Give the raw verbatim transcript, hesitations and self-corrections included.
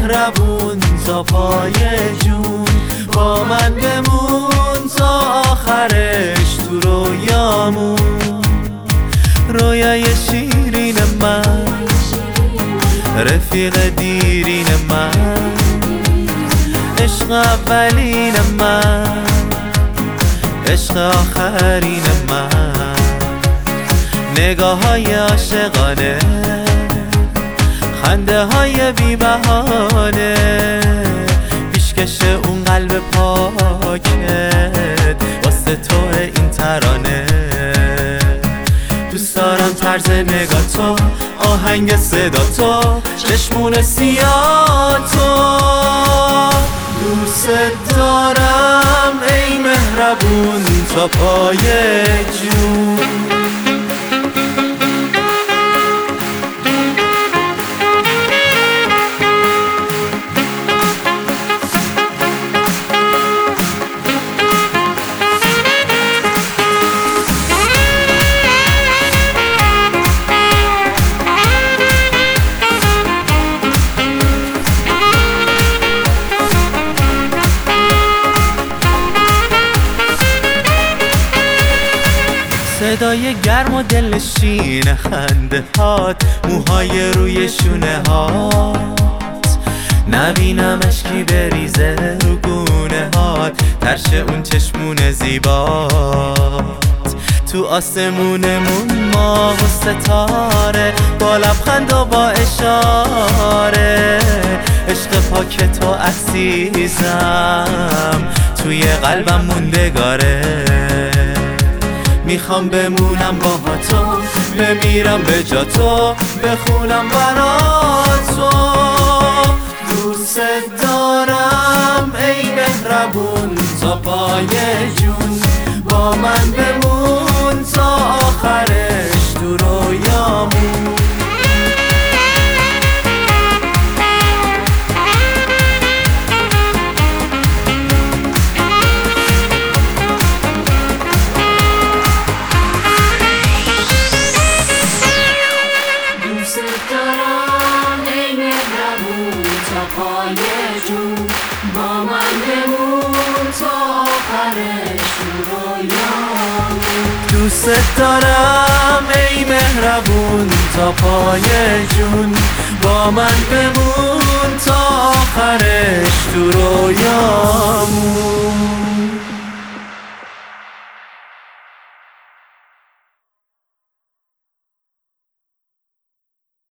مهربون تا پای جون، با من بمون تا آخرش تو رویامون. رویای شیرین من، رفیق دیرین من، عشق اولین من، عشق آخرین من. نگاه های عاشقانه، خنده های بی بهانه، پیشکش اون قلب پاکت واسه تو این ترانه. دوست دارم طرز نگاه تو، آهنگ صدا تو، چشمون سیاه تو. دوست دارم ای مهربون تا پای جون. صدای گرم و دلنشین خنده هات، موهای روی شونه هات، نبینم اشکی بریزه رو گونه هات، ترش اون چشمون زیبات. تو آسمونمون ماه و ستاره، با لبخند و با اشاره، عشق پاک تو عزیزم توی قلبم موندگاره. میخوام بمونم با تو، بمیرم به جا تو، بخونم برا تو. دوست دارم ای مهربون تا پای جون، با من بمون تا آخرش تو رویامون. پای جون، با من بمون تا آخرش رویامون. دوست دارم ای مهربون تا پای جون، با من بمون تا آخرش تو رویامون.